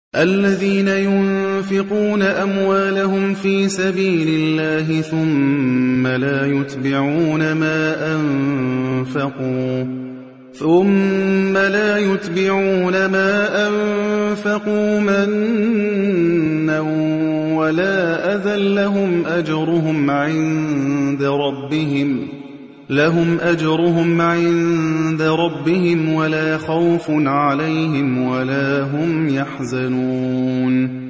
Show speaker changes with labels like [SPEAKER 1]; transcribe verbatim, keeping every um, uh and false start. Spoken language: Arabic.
[SPEAKER 1] الذين ينفقون أموالهم في سبيل الله ثم لا يتبعون ما أنفقوا ثم لا يتبعون ما أنفقوا منا ولا أذى لهم أجرهم عند ربهم لهم أجرهم عند ربهم ولا خوف عليهم ولا هم يحزنون